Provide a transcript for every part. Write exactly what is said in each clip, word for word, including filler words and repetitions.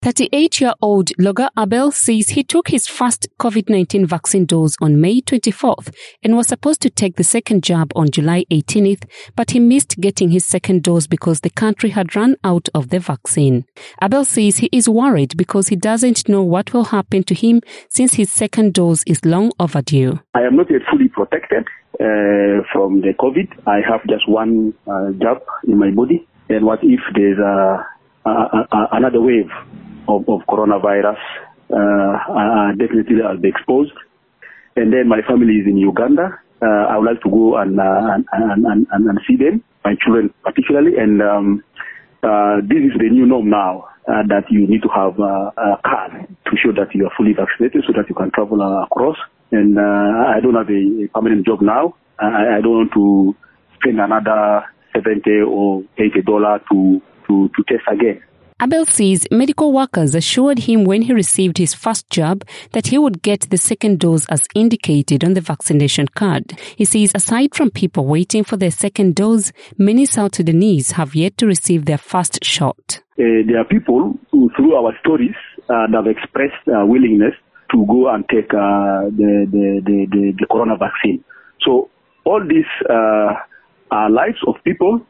thirty-eight-year-old Loga Abel says he took his first COVID nineteen vaccine dose on May twenty-fourth and was supposed to take the second jab on July eighteenth, but he missed getting his second dose because the country had run out of the vaccine. Abel says he is worried because he doesn't know what will happen to him since his second dose is long overdue. I am not yet fully protected uh, from the COVID. I have just one uh, jab in my body. And what if there's a, a, a, another wave Of, of coronavirus? Uh, uh, definitely I'll be exposed. And then my family is in Uganda. Uh, I would like to go and, uh, and, and, and, and see them, my children particularly. And um, uh, this is the new norm now, uh, that you need to have uh, a card to show that you are fully vaccinated so that you can travel uh, across. And uh, I don't have a, a permanent job now. I, I don't want to spend another seventy or eighty dollars to, to, to test again. Abel says medical workers assured him when he received his first jab that he would get the second dose as indicated on the vaccination card. He says aside from people waiting for their second dose, many South Sudanese have yet to receive their first shot. Uh, there are people who, through our stories, uh, that have expressed uh, willingness to go and take uh, the, the, the, the, the corona vaccine. So all these uh, are lives of people.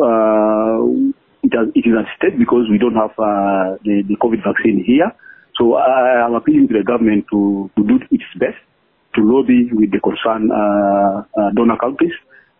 Uh, It, has, it is at stake because we don't have uh, the, the COVID vaccine here. So I am appealing to the government to, to do its best to lobby with the concerned uh, uh, donor countries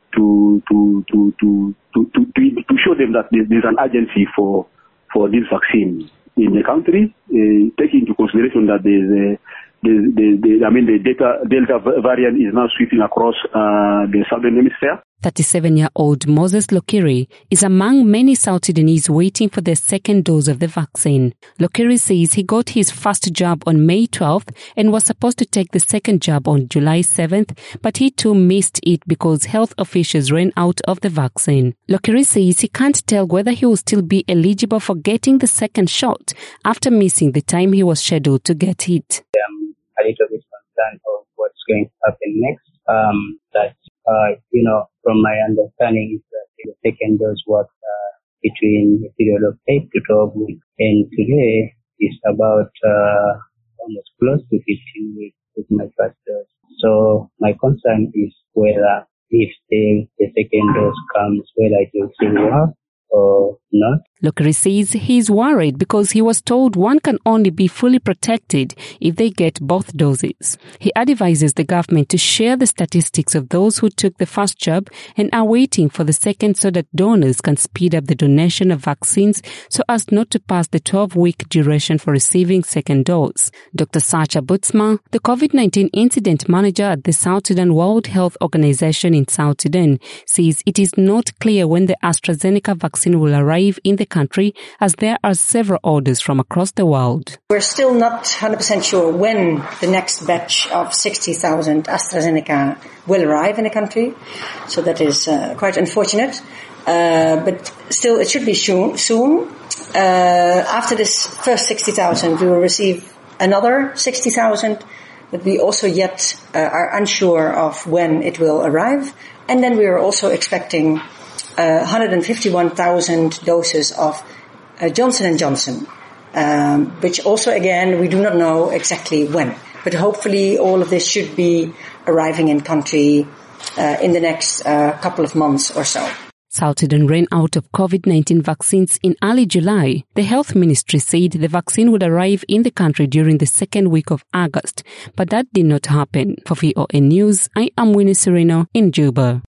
to to to to to, to, to show them that there is an urgency for for this vaccine in the country, uh, taking into consideration that there is a the, the, the, I mean the Delta, Delta variant is now sweeping across uh, the southern hemisphere. thirty-seven-year-old Moses Lokiri is among many South Sudanese waiting for their second dose of the vaccine. Lokiri says he got his first jab on May twelfth and was supposed to take the second jab on July seventh, but he too missed it because health officials ran out of the vaccine. Lokiri says he can't tell whether he will still be eligible for getting the second shot after missing the time he was scheduled to get it. I'm a little bit concerned of what's going to happen next. Um, that, uh, you know, from my understanding is that the second dose works uh, between a period of eight to twelve weeks. And today is about uh, almost close to fifteen weeks with my first dose. So my concern is whether if the, the second dose comes, whether it will still work or not. Lokiri says he's worried because he was told one can only be fully protected if they get both doses. He advises the government to share the statistics of those who took the first jab and are waiting for the second so that donors can speed up the donation of vaccines so as not to pass the twelve-week duration for receiving second dose. Doctor Sacha Butzma, the COVID nineteen incident manager at the South Sudan World Health Organization in South Sudan, says it is not clear when the AstraZeneca vaccine will arrive in the country as there are several orders from across the world. We're still not one hundred percent sure when the next batch of sixty thousand AstraZeneca will arrive in the country. So that is uh, quite unfortunate. Uh, but still, it should be soon. soon. Uh, after this first sixty thousand, we will receive another sixty thousand, but we also yet uh, are unsure of when it will arrive. And then we are also expecting Uh, one hundred fifty-one thousand doses of uh, Johnson and Johnson, um, which also, again, we do not know exactly when. But hopefully all of this should be arriving in country uh, in the next uh, couple of months or so. South Sudan ran out of COVID nineteen vaccines in early July. The health ministry said the vaccine would arrive in the country during the second week of August, but that did not happen. For V O A News, I am Winnie Sereno in Juba.